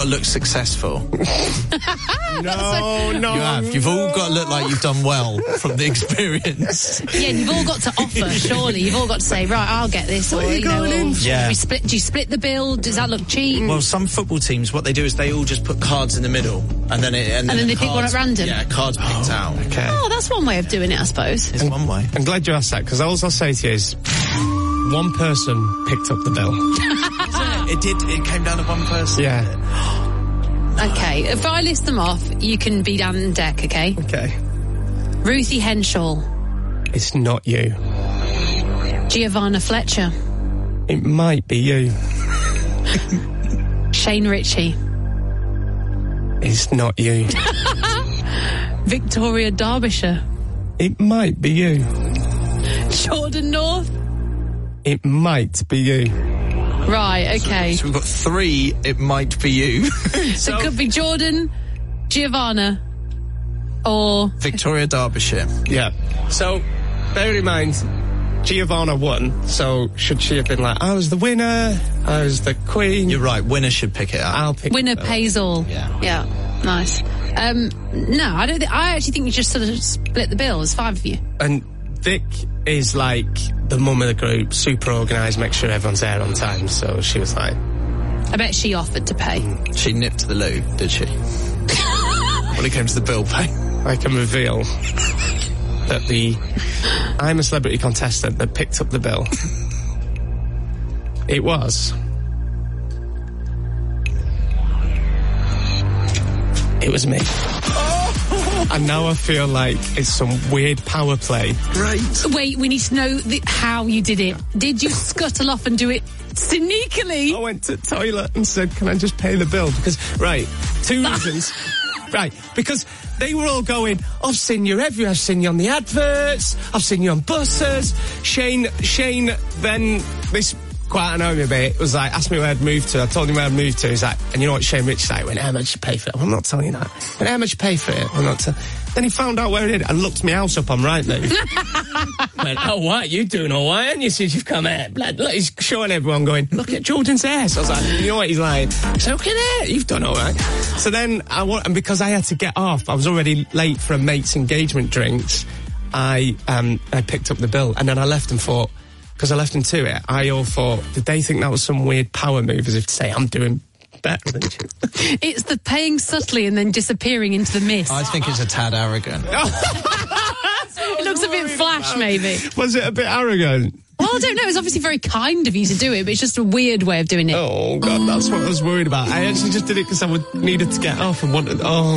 to look successful. No. You have. You've all got to look like you've done well from the experience. Yeah, you've all got to offer, surely. You've all got to say, right, I'll get this. What are you going in? Yeah. Do you split the bill? Does that look cheap? Well, some football teams, what they do is they all just put cards in the middle, and then they pick one at random? Yeah, cards picked out. Okay. Oh, that's one way of doing it, I suppose. It's one way. I'm glad you asked that, because all I'll say to you is one person picked up the bill. It came down to one person. Yeah. Okay, if I list them off, you can be down deck, okay? Okay. Ruthie Henshaw. It's not you. Giovanna Fletcher. It might be you. Shane Ritchie. It's not you. Victoria Derbyshire. It might be you. Jordan North. It might be you. Right, okay. So we've got 3, it might be you. So it could be Jordan, Giovanna, or... Victoria Derbyshire. Yeah. So, bear in mind, Giovanna won, so should she have been like, I was the winner, I was the queen? You're right, winner should pick it up. I'll pick Winner it up. pays all. Yeah. Nice. No, I don't. I actually think you just sort of split the bill. It's 5 of you. And Vic is like the mum of the group, super organised, make sure everyone's there on time, so she was like... I bet she offered to pay. She nipped to the loo, did she? When it came to the bill pay. I can reveal that I'm a celebrity contestant that picked up the bill. It was... It was me. And now I feel like it's some weird power play. Great. Wait, we need to know how you did it. Did you scuttle off and do it sneakily? I went to the toilet and said, can I just pay the bill? Because, right, 2 reasons. Right, because they were all going, I've seen you everywhere. I've seen you on the adverts. I've seen you on buses. Shane, then this quite annoyed me a bit. It was like, asked me where I'd moved to. I told him where I'd moved to. He's like, and you know what Shane Rich like? Went, how much you pay for it? Well, I'm not telling you that. Went, how much you pay for it? I'm not Then he found out where it is and looked me house up on Rightmove. Went, oh, what? You doing all right, aren't you, since you've come here? Blood, look, he's showing everyone going, look at Jordan's hair. So I was like, you know what? He's like, so look at it. You've done all right. So then and because I had to get off, I was already late for a mate's engagement drinks. I picked up the bill and then I left and thought, because I left him to it, I all thought, did they think that was some weird power move, as if to say, I'm doing better than you? It's the paying subtly and then disappearing into the mist. I think it's a tad arrogant. It looks a bit flash, maybe. Was it a bit arrogant? Well, I don't know. It's obviously very kind of you to do it, but it's just a weird way of doing it. Oh, God, that's what I was worried about. I actually just did it because I needed to get off and wanted... Oh,